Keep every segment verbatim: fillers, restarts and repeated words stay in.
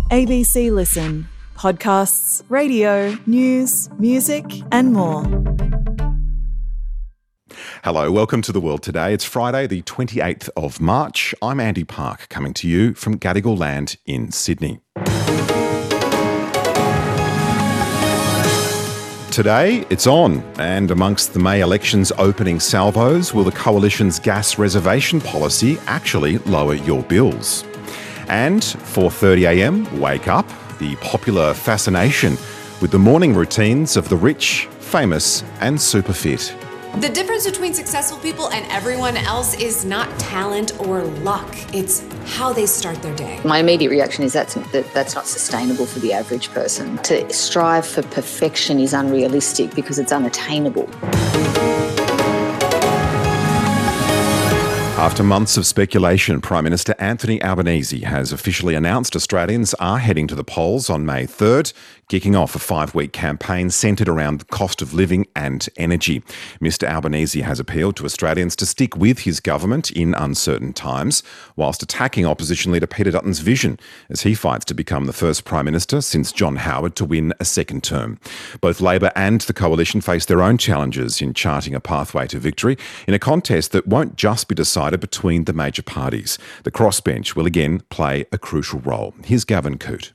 A B C Listen. Podcasts, radio, news, music and more. Hello, welcome to The World Today. It's Friday the twenty-eighth of March. I'm Andy Park, coming to you from Gadigal Land in Sydney. Today, it's on, and amongst the May elections opening salvos, will the Coalition's gas reservation policy actually lower your bills? And four thirty a m, wake up, the popular fascination with the morning routines of the rich, famous and super fit. The difference between successful people and everyone else is not talent or luck. It's how they start their day. My immediate reaction is that's, that that's not sustainable for the average person. To strive for perfection is unrealistic because it's unattainable. After months of speculation, Prime Minister Anthony Albanese has officially announced Australians are heading to the polls on May third, kicking off a five-week campaign centred around the cost of living and energy. Mister Albanese has appealed to Australians to stick with his government in uncertain times, whilst attacking opposition leader Peter Dutton's vision as he fights to become the first Prime Minister since John Howard to win a second term. Both Labor and the Coalition face their own challenges in charting a pathway to victory in a contest that won't just be decided between the major parties. The crossbench will again play a crucial role. Here's Gavin Coote.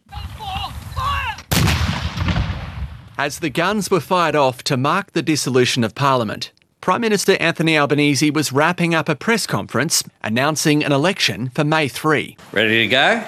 As the guns were fired off to mark the dissolution of Parliament, Prime Minister Anthony Albanese was wrapping up a press conference announcing an election for May third. Ready to go?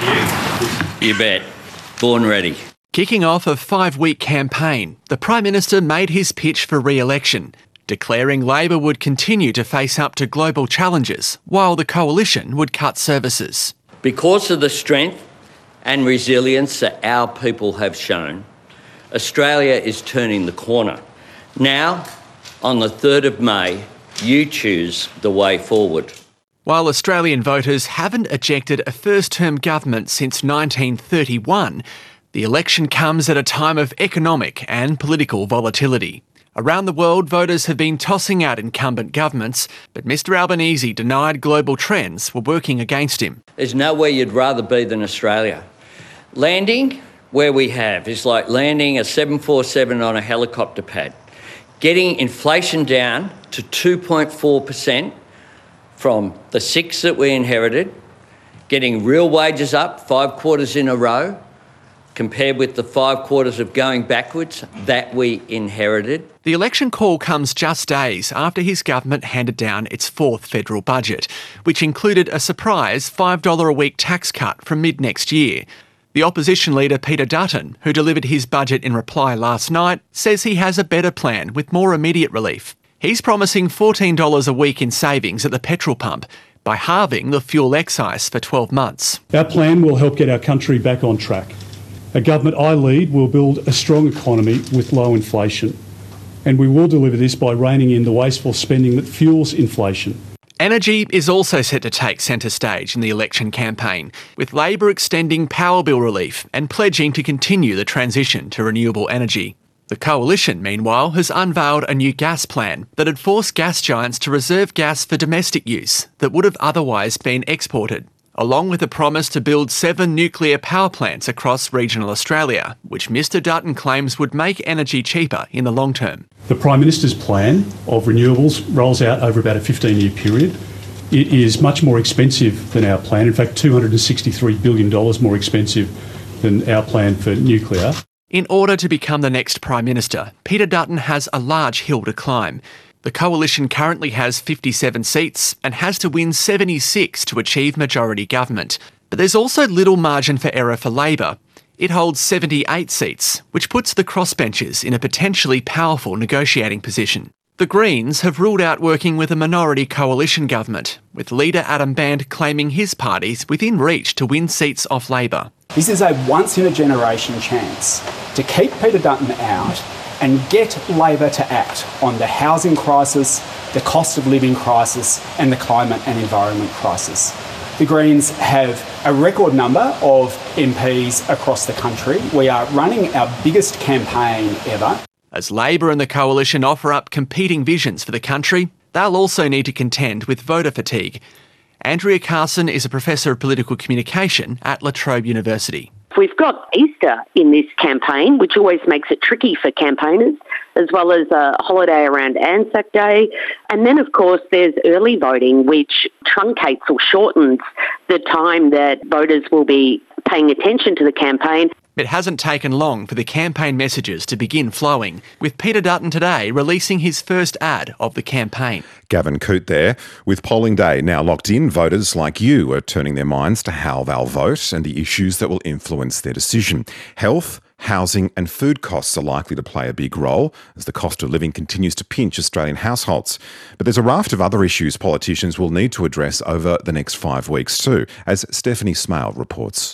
You bet. Born ready. Kicking off a five-week campaign, the Prime Minister made his pitch for re-election, declaring Labor would continue to face up to global challenges while the Coalition would cut services. Because of the strength and resilience that our people have shown, Australia is turning the corner. Now, on the third of May, you choose the way forward. While Australian voters haven't ejected a first-term government since nineteen thirty-one, the election comes at a time of economic and political volatility. Around the world, voters have been tossing out incumbent governments, but Mister Albanese denied global trends were working against him. There's nowhere you'd rather be than Australia. Landing where we have is like landing a seven forty-seven on a helicopter pad. Getting inflation down to two point four percent from the six that we inherited, getting real wages up five quarters in a row, compared with the five quarters of going backwards that we inherited. The election call comes just days after his government handed down its fourth federal budget, which included a surprise five dollars a week tax cut from mid-next year. The opposition leader Peter Dutton, who delivered his budget in reply last night, says he has a better plan with more immediate relief. He's promising fourteen dollars a week in savings at the petrol pump by halving the fuel excise for twelve months. Our plan will help get our country back on track. A government I lead will build a strong economy with low inflation, and we will deliver this by reining in the wasteful spending that fuels inflation. Energy is also set to take centre stage in the election campaign, with Labor extending power bill relief and pledging to continue the transition to renewable energy. The Coalition, meanwhile, has unveiled a new gas plan that had forced gas giants to reserve gas for domestic use that would have otherwise been exported, along with a promise to build seven nuclear power plants across regional Australia, which Mister Dutton claims would make energy cheaper in the long term. The Prime Minister's plan of renewables rolls out over about a fifteen-year period. It is much more expensive than our plan, in fact two hundred sixty-three billion dollars more expensive than our plan for nuclear. In order to become the next Prime Minister, Peter Dutton has a large hill to climb. The Coalition currently has fifty-seven seats and has to win seventy-six to achieve majority government. But there's also little margin for error for Labor. It holds seventy-eight seats, which puts the crossbenchers in a potentially powerful negotiating position. The Greens have ruled out working with a minority coalition government, with leader Adam Bandt claiming his party's within reach to win seats off Labor. This is a once-in-a-generation chance to keep Peter Dutton out and get Labor to act on the housing crisis, the cost of living crisis and the climate and environment crisis. The Greens have a record number of M Ps across the country. We are running our biggest campaign ever. As Labor and the Coalition offer up competing visions for the country, they'll also need to contend with voter fatigue. Andrea Carson is a professor of political communication at La Trobe University. We've got Easter in this campaign, which always makes it tricky for campaigners, as well as a holiday around Anzac Day. And then, of course, there's early voting, which truncates or shortens the time that voters will be paying attention to the campaign. It hasn't taken long for the campaign messages to begin flowing, with Peter Dutton today releasing his first ad of the campaign. Gavin Coote there. With polling day now locked in, voters like you are turning their minds to how they'll vote and the issues that will influence their decision. Health, housing and food costs are likely to play a big role as the cost of living continues to pinch Australian households. But there's a raft of other issues politicians will need to address over the next five weeks too, as Stephanie Smale reports.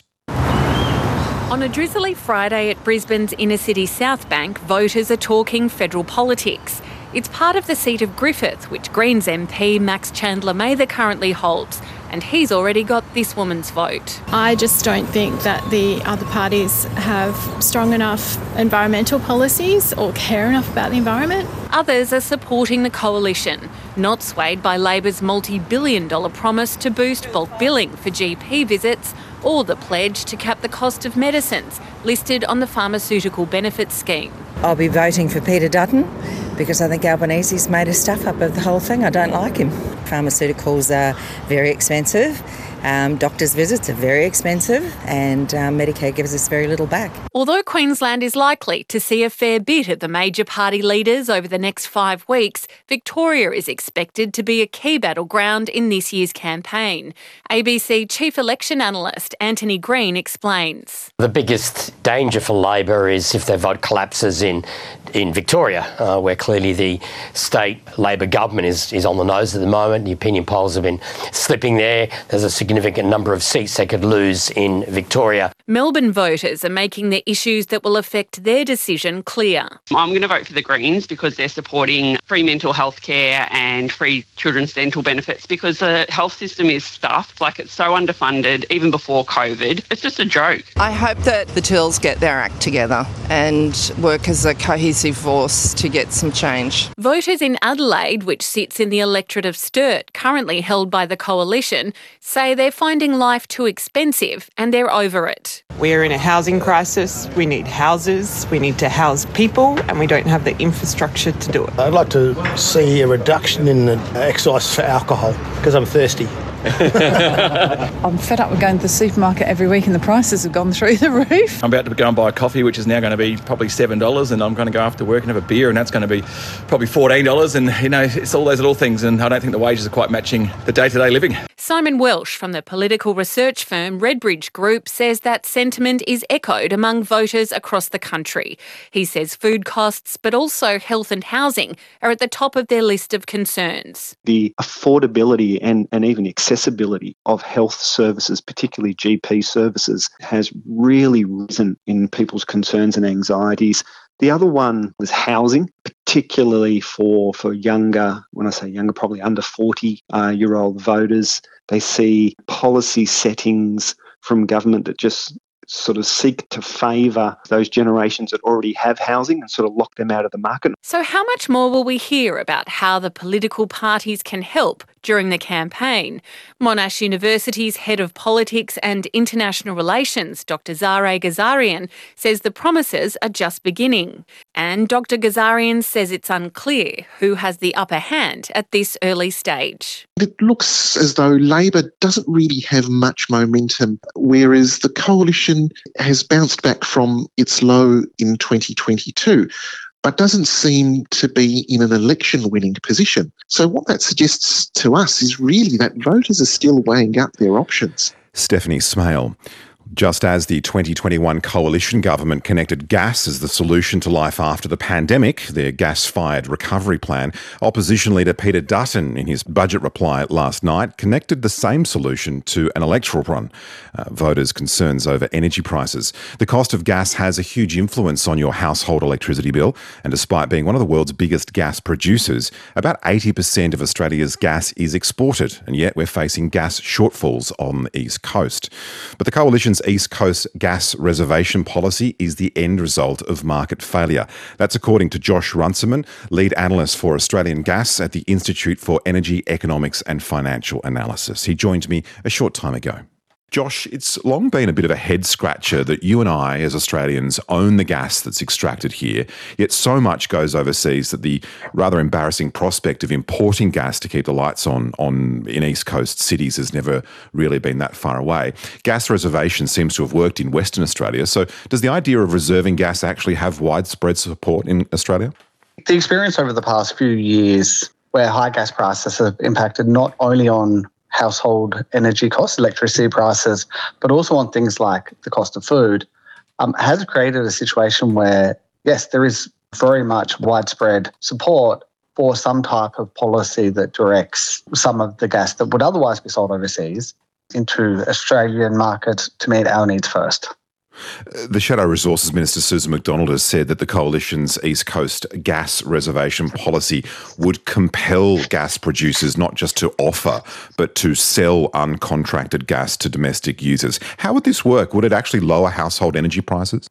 On a drizzly Friday at Brisbane's inner-city South Bank, voters are talking federal politics. It's part of the seat of Griffith, which Greens M P Max Chandler-Mather currently holds, and he's already got this woman's vote. I just don't think that the other parties have strong enough environmental policies or care enough about the environment. Others are supporting the coalition, not swayed by Labor's multi-billion dollar promise to boost bulk billing for G P visits or the pledge to cap the cost of medicines listed on the pharmaceutical benefits scheme. I'll be voting for Peter Dutton because I think Albanese's made a stuff up of the whole thing. I don't like him. Pharmaceuticals are very expensive. Um, doctors' visits are very expensive and um, Medicare gives us very little back. Although Queensland is likely to see a fair bit of the major party leaders over the next five weeks, Victoria is expected to be a key battleground in this year's campaign. A B C Chief Election Analyst Anthony Green explains. The biggest danger for Labor is if their vote collapses in in Victoria, uh, where clearly the state Labor government is, is on the nose at the moment. The opinion polls have been slipping there. There's a significant number of seats they could lose in Victoria. Melbourne voters are making the issues that will affect their decision clear. I'm going to vote for the Greens because they're supporting free mental health care and free children's dental benefits because the health system is stuffed, like it's so underfunded, even before COVID. It's just a joke. I hope that the Tills get their act together and work as a cohesive force to get some change. Voters in Adelaide, which sits in the electorate of Sturt, currently held by the Coalition, say they're finding life too expensive and they're over it. We're in a housing crisis. We need houses. We need to house people and we don't have the infrastructure to do it. I'd like to see a reduction in the excise for alcohol because I'm thirsty. I'm fed up with going to the supermarket every week and the prices have gone through the roof. I'm about to go and buy a coffee, which is now going to be probably seven dollars, and I'm going to go after work and have a beer, and that's going to be probably fourteen dollars. And, you know, it's all those little things, and I don't think the wages are quite matching the day-to-day living. Simon Welsh from the political research firm Redbridge Group says that sentiment is echoed among voters across the country. He says food costs, but also health and housing, are at the top of their list of concerns. The affordability and, and even accessibility of health services, particularly G P services, has really risen in people's concerns and anxieties. The other one was housing, particularly for, for younger, when I say younger, probably under forty-year-old voters. They see policy settings from government that just sort of seek to favour those generations that already have housing and sort of lock them out of the market. So how much more will we hear about how the political parties can help during the campaign? Monash University's Head of Politics and International Relations, Doctor Zare Ghazarian, says the promises are just beginning. And Doctor Ghazarian says it's unclear who has the upper hand at this early stage. It looks as though Labor doesn't really have much momentum, whereas the coalition has bounced back from its low in twenty twenty-two. But doesn't seem to be in an election-winning position. So what that suggests to us is really that voters are still weighing up their options. Stephanie Smale. Just as the twenty twenty-one coalition government connected gas as the solution to life after the pandemic, their gas-fired recovery plan, opposition leader Peter Dutton, in his budget reply last night, connected the same solution to an electoral run. Uh, voters' concerns over energy prices. The cost of gas has a huge influence on your household electricity bill, and despite being one of the world's biggest gas producers, about eighty percent of Australia's gas is exported, and yet we're facing gas shortfalls on the East Coast. But the coalition's East Coast gas reservation policy is the end result of market failure. That's according to Josh Runciman, lead analyst for Australian Gas at the Institute for Energy, Economics and Financial Analysis. He joined me a short time ago. Josh, it's long been a bit of a head scratcher that you and I, as Australians, own the gas that's extracted here, yet so much goes overseas that the rather embarrassing prospect of importing gas to keep the lights on, on in East Coast cities has never really been that far away. Gas reservation seems to have worked in Western Australia, so does the idea of reserving gas actually have widespread support in Australia? The experience over the past few years where high gas prices have impacted not only on household energy costs, electricity prices, but also on things like the cost of food, um, has created a situation where, yes, there is very much widespread support for some type of policy that directs some of the gas that would otherwise be sold overseas into the Australian market to meet our needs first. The Shadow Resources Minister, Susan McDonald, has said that the Coalition's East Coast gas reservation policy would compel gas producers not just to offer, but to sell uncontracted gas to domestic users. How would this work? Would it actually lower household energy prices?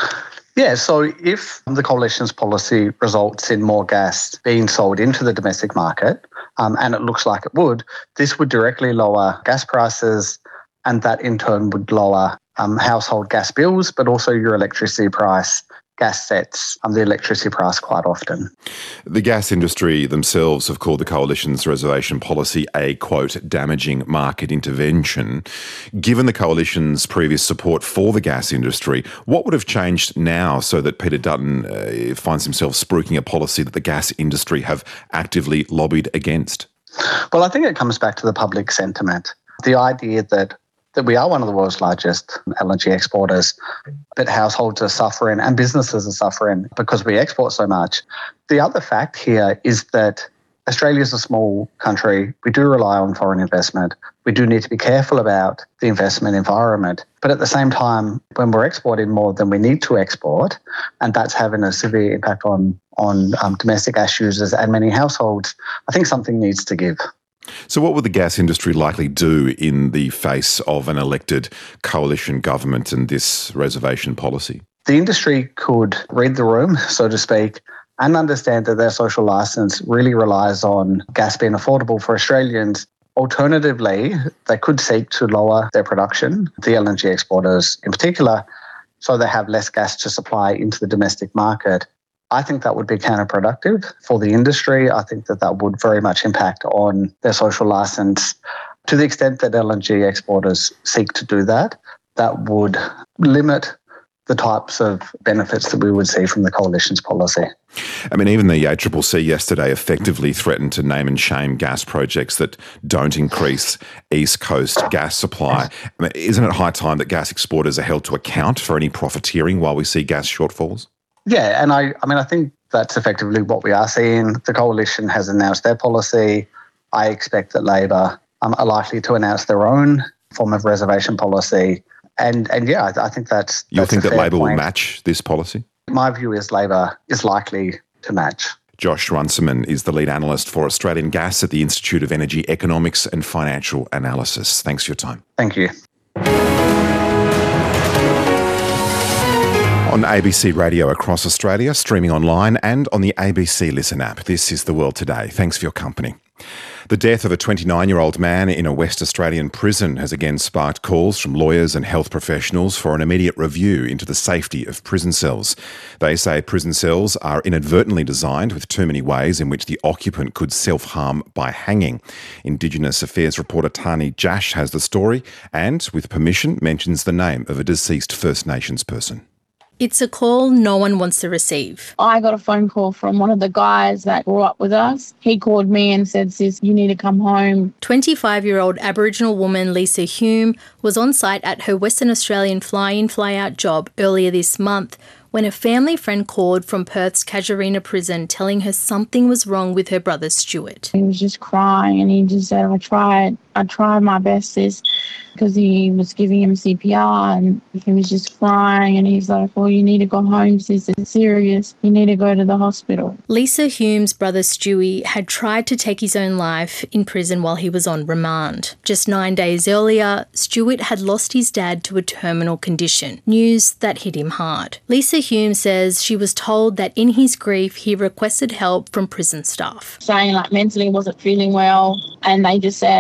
Yeah, so if the Coalition's policy results in more gas being sold into the domestic market, um, and it looks like it would, this would directly lower gas prices, and that in turn would lower Um, household gas bills, but also your electricity price. Gas sets um, the electricity price quite often. The gas industry themselves have called the Coalition's reservation policy a, quote, damaging market intervention. Given the Coalition's previous support for the gas industry, what would have changed now so that Peter Dutton uh, finds himself spruiking a policy that the gas industry have actively lobbied against? Well, I think it comes back to the public sentiment. The idea that that we are one of the world's largest L N G exporters, but households are suffering and businesses are suffering because we export so much. The other fact here is that Australia is a small country. We do rely on foreign investment. We do need to be careful about the investment environment. But at the same time, when we're exporting more than we need to export, and that's having a severe impact on, on um, domestic gas users and many households, I think something needs to give. So what would the gas industry likely do in the face of an elected coalition government and this reservation policy? The industry could read the room, so to speak, and understand that their social licence really relies on gas being affordable for Australians. Alternatively, they could seek to lower their production, the L N G exporters in particular, so they have less gas to supply into the domestic market. I think that would be counterproductive for the industry. I think that that would very much impact on their social licence. To the extent that L N G exporters seek to do that, that would limit the types of benefits that we would see from the Coalition's policy. I mean, even the A C C C yesterday effectively threatened to name and shame gas projects that don't increase East Coast gas supply. I mean, isn't it high time that gas exporters are held to account for any profiteering while we see gas shortfalls? Yeah, and I, I mean, I think that's effectively what we are seeing. The Coalition has announced their policy. I expect that Labor um, are likely to announce their own form of reservation policy. And, and yeah, I, I think that's, You that's think that Labor point. will match this policy? My view is Labor is likely to match. Josh Runciman is the lead analyst for Australian Gas at the Institute of Energy Economics and Financial Analysis. Thanks for your time. Thank you. On A B C Radio across Australia, streaming online and on the A B C Listen app. This is The World Today. Thanks for your company. The death of a twenty-nine-year-old man in a West Australian prison has again sparked calls from lawyers and health professionals for an immediate review into the safety of prison cells. They say prison cells are inadvertently designed with too many ways in which the occupant could self-harm by hanging. Indigenous Affairs reporter Tani Jash has the story and, with permission, mentions the name of a deceased First Nations person. It's a call no one wants to receive. I got a phone call from one of the guys that grew up with us. He called me and said, sis, you need to come home. twenty-five-year-old Aboriginal woman Lisa Hume was on site at her Western Australian fly-in, fly-out job earlier this month when a family friend called from Perth's Casuarina prison telling her something was wrong with her brother Stuart. He was just crying and he just said, I tried, I tried my best, sis, because he was giving him C P R and he was just crying and he's like, well, you need to go home, sis, it's serious. You need to go to the hospital. Lisa Hume's brother Stewie had tried to take his own life in prison while he was on remand. Just nine days earlier, Stuart had lost his dad to a terminal condition, news that hit him hard. Lisa Hume says she was told that in his grief he requested help from prison staff. Saying like mentally wasn't feeling well and they just said, oh,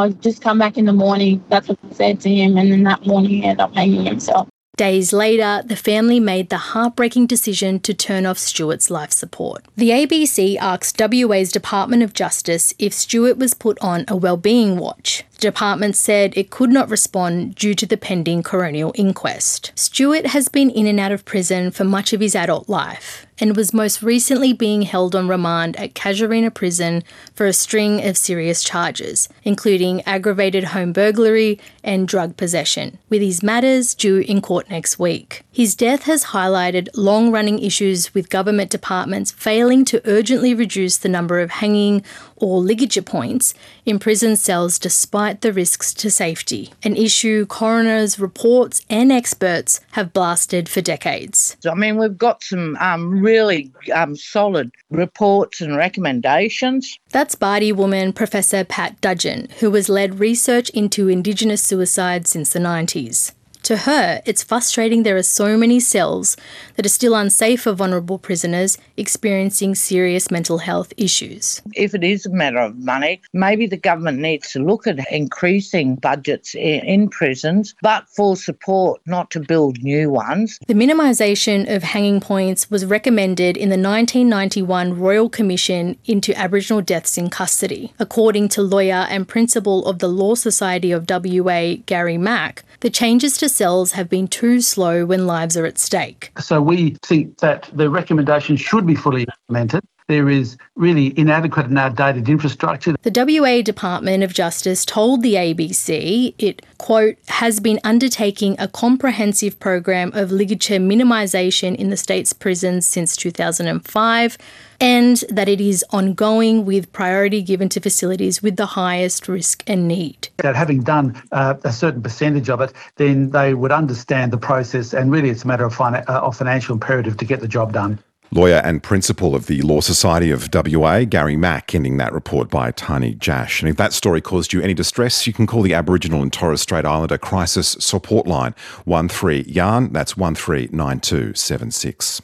oh, just come back in the morning. That's what I said to him. And then that morning he ended up hanging himself. Days later, the family made the heartbreaking decision to turn off Stuart's life support. The A B C asked W A's Department of Justice if Stuart was put on a wellbeing watch. The department said it could not respond due to the pending coronial inquest. Stuart has been in and out of prison for much of his adult life and was most recently being held on remand at Casuarina Prison for a string of serious charges, including aggravated home burglary and drug possession, with his matters due in court next week. His death has highlighted long-running issues with government departments failing to urgently reduce the number of hanging or ligature points in prison cells despite the risks to safety, an issue coroners, reports and experts have blasted for decades. I mean, we've got some um, really um, solid reports and recommendations. That's Bardi woman Professor Pat Dudgeon, who has led research into Indigenous suicide since the nineties. To her, it's frustrating there are so many cells that are still unsafe for vulnerable prisoners experiencing serious mental health issues. If it is a matter of money, maybe the government needs to look at increasing budgets in prisons, but for support, not to build new ones. The minimisation of hanging points was recommended in the nineteen ninety-one Royal Commission into Aboriginal Deaths in Custody. According to lawyer and principal of the Law Society of W A, Gary Mack, the changes to cells have been too slow when lives are at stake. So we think that the recommendation should be fully implemented. There is really inadequate and outdated infrastructure. The W A Department of Justice told the A B C it, quote, has been undertaking a comprehensive program of ligature minimisation in the state's prisons since two thousand five, and that it is ongoing with priority given to facilities with the highest risk and need. That having done uh, a certain percentage of it, then they would understand the process, and really it's a matter of, fin- uh, of financial imperative to get the job done. Lawyer and principal of the Law Society of W A, Gary Mack, ending that report by Tani Jash. And if that story caused you any distress, you can call the Aboriginal and Torres Strait Islander Crisis Support Line, one three yarn, that's one three nine two seven six.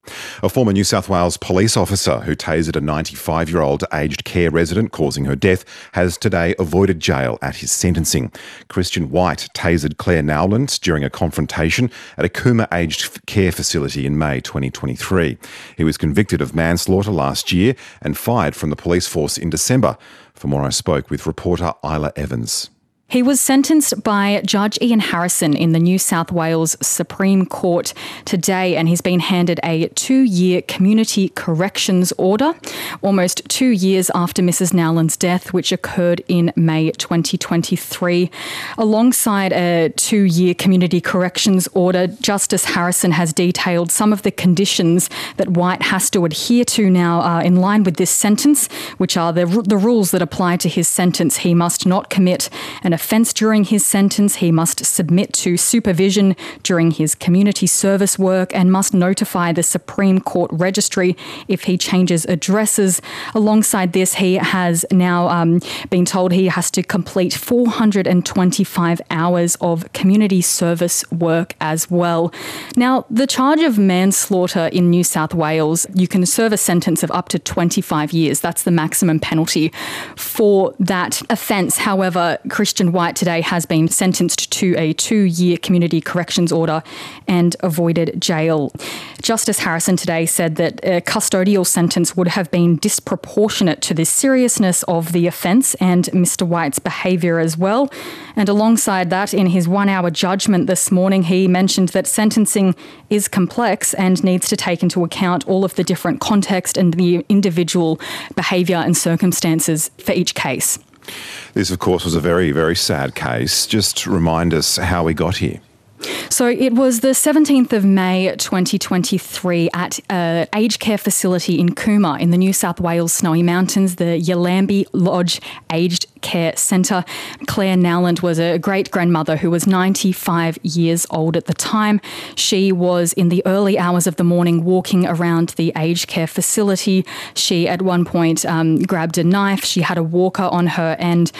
A former New South Wales police officer who tasered a ninety-five-year-old aged care resident causing her death has today avoided jail at his sentencing. Christian White tasered Claire Nowland during a confrontation at a Cooma aged care facility in May twenty twenty-three. He was convicted of manslaughter last year and fired from the police force in December. For more, I spoke with reporter Isla Evans. He was sentenced by Judge Ian Harrison in the New South Wales Supreme Court today, and he's been handed a two-year community corrections order, almost two years after Missus Nowland's death, which occurred in May twenty twenty-three. Alongside a two-year community corrections order, Justice Harrison has detailed some of the conditions that White has to adhere to now uh, in line with this sentence, which are the, the rules that apply to his sentence. He must not commit an offence during his sentence. He must submit to supervision during his community service work and must notify the Supreme Court Registry if he changes addresses. Alongside this, he has now um, been told he has to complete four hundred twenty-five hours of community service work as well. Now, the charge of manslaughter in New South Wales, you can serve a sentence of up to twenty-five years. That's the maximum penalty for that offence. However, Christian White today has been sentenced to a two-year community corrections order and avoided jail. Justice Harrison today said that a custodial sentence would have been disproportionate to the seriousness of the offence and Mister White's behaviour as well. And alongside that, in his one-hour judgment this morning, he mentioned that sentencing is complex and needs to take into account all of the different context and the individual behaviour and circumstances for each case. This, of course, was a very, very sad case. Just remind us how we got here. So it was the seventeenth of May twenty twenty-three at an aged care facility in Cooma in the New South Wales Snowy Mountains, the Yallambee Lodge Aged Care Centre. Claire Nowland was a great-grandmother who was ninety-five years old at the time. She was in the early hours of the morning walking around the aged care facility. She at one point um, grabbed a knife. She had a walker on her, and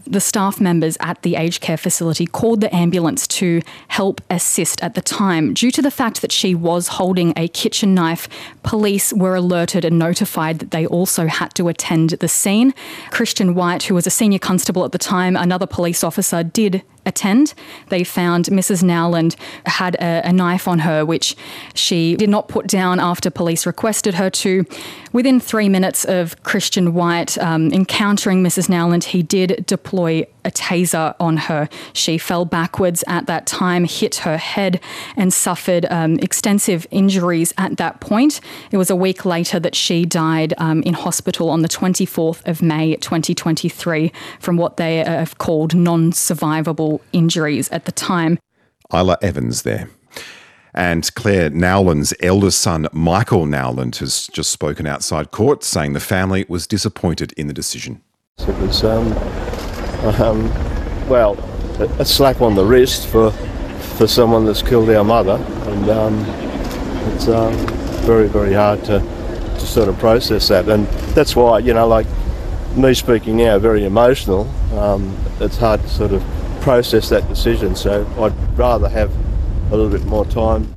The staff members at the aged care facility called the ambulance to help assist at the time. Due to the fact that she was holding a kitchen knife, police were alerted and notified that they also had to attend the scene. Christian White, who was a senior constable at the time, another police officer, did attend. They found Missus Nowland had a, a knife on her, which she did not put down after police requested her to. Within three minutes of Christian White um, encountering Missus Nowland, he did deploy a taser on her. She fell backwards at that time, hit her head, and suffered um, extensive injuries at that point. It was a week later that she died um, in hospital on the twenty-fourth of May twenty twenty-three from what they have called non-survivable injuries at the time. Isla Evans there. And Claire Nowland's eldest son, Michael Nowland, has just spoken outside court, saying the family was disappointed in the decision. It was, um, um, well, a slap on the wrist for for someone that's killed our mother, and um, it's um, very, very hard to, to sort of process that. And that's why, you know, like me speaking now, very emotional, um, it's hard to sort of process that decision. So I'd rather have a little bit more time.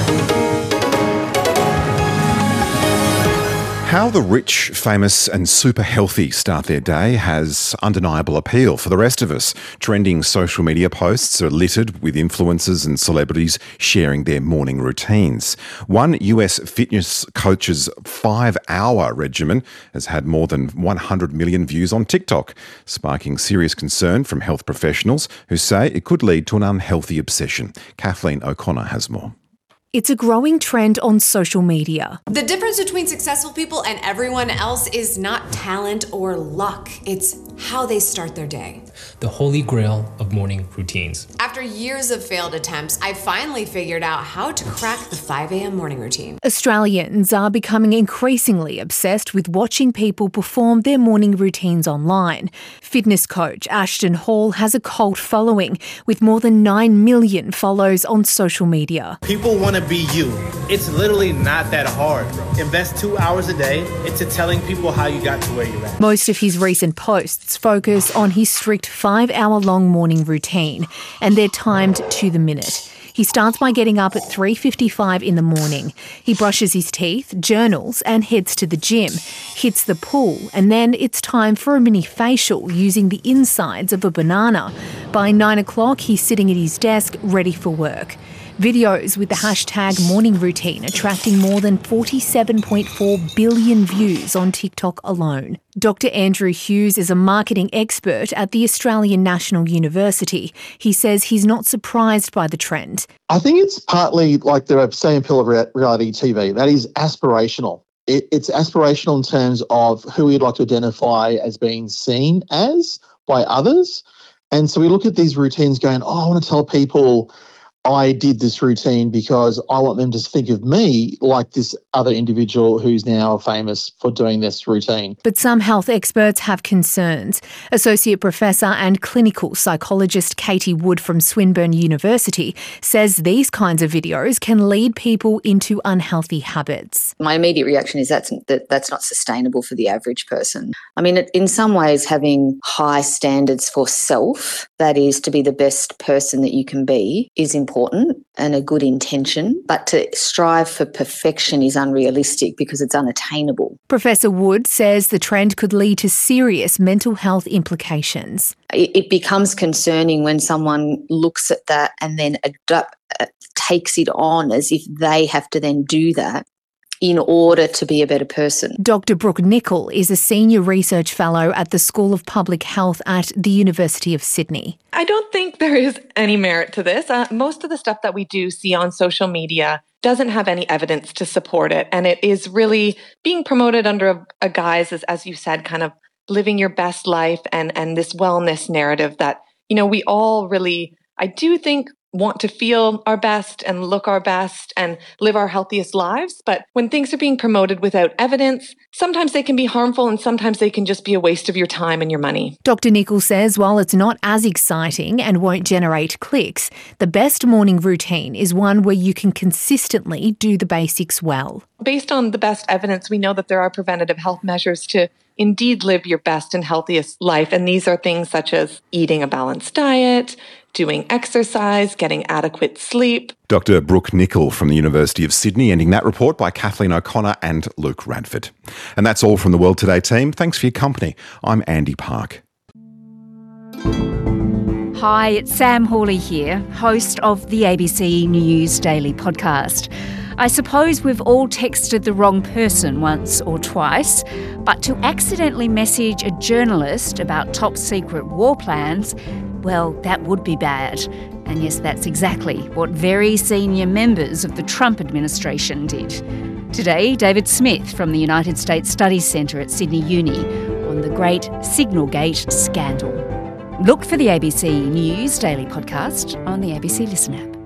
How the rich, famous and super healthy start their day has undeniable appeal for the rest of us. Trending social media posts are littered with influencers and celebrities sharing their morning routines. One U S fitness coach's five-hour regimen has had more than one hundred million views on TikTok, sparking serious concern from health professionals who say it could lead to an unhealthy obsession. Kathleen O'Connor has more. It's a growing trend on social media. The difference between successful people and everyone else is not talent or luck. It's how they start their day. The holy grail of morning routines. After years of failed attempts, I finally figured out how to crack the five a.m. morning routine. Australians are becoming increasingly obsessed with watching people perform their morning routines online. Fitness coach Ashton Hall has a cult following with more than nine million follows on social media. People want to be you. It's literally not that hard. Invest two hours a day into telling people how you got to where you're at. Most of his recent posts focus on his strict five-hour-long morning routine, and they're timed to the minute. He starts by getting up at three fifty-five in the morning. He brushes his teeth, journals, and heads to the gym, hits the pool, and then it's time for a mini facial using the insides of a banana. By nine o'clock, he's sitting at his desk, ready for work. Videos with the hashtag morning routine attracting more than forty-seven point four billion views on TikTok alone. Doctor Andrew Hughes is a marketing expert at the Australian National University. He says he's not surprised by the trend. I think it's partly like the same appeal of reality T V. That is aspirational. It, it's aspirational in terms of who we'd like to identify as being seen as by others. And so we look at these routines going, oh, I want to tell people I did this routine because I want them to think of me like this other individual who's now famous for doing this routine. But some health experts have concerns. Associate Professor and clinical psychologist Katie Wood from Swinburne University says these kinds of videos can lead people into unhealthy habits. My immediate reaction is that's, that that's not sustainable for the average person. I mean, in some ways, having high standards for self, that is to be the best person that you can be, is important. important and a good intention, but to strive for perfection is unrealistic because it's unattainable. Professor Wood says the trend could lead to serious mental health implications. It, it becomes concerning when someone looks at that and then adapt, uh, takes it on as if they have to then do that in order to be a better person. Doctor Brooke Nicol is a senior research fellow at the School of Public Health at the University of Sydney. I don't think there is any merit to this. Uh, most of the stuff that we do see on social media doesn't have any evidence to support it, and it is really being promoted under a, a guise, as, as you said, kind of living your best life and, and this wellness narrative that, you know, we all really, I do think, want to feel our best and look our best and live our healthiest lives. But when things are being promoted without evidence, sometimes they can be harmful and sometimes they can just be a waste of your time and your money. Doctor Nicol says while it's not as exciting and won't generate clicks, the best morning routine is one where you can consistently do the basics well. Based on the best evidence, we know that there are preventative health measures to indeed live your best and healthiest life. And these are things such as eating a balanced diet, doing exercise, getting adequate sleep. Doctor Brooke Nicol from the University of Sydney, ending that report by Kathleen O'Connor and Luke Radford. And that's all from the World Today team. Thanks for your company. I'm Andy Park. Hi, it's Sam Hawley here, host of the A B C News Daily podcast. I suppose we've all texted the wrong person once or twice, but to accidentally message a journalist about top secret war plans, well, that would be bad. And yes, that's exactly what very senior members of the Trump administration did. Today, David Smith from the United States Studies Centre at Sydney Uni on the great Signalgate scandal. Look for the A B C News Daily podcast on the A B C Listen app.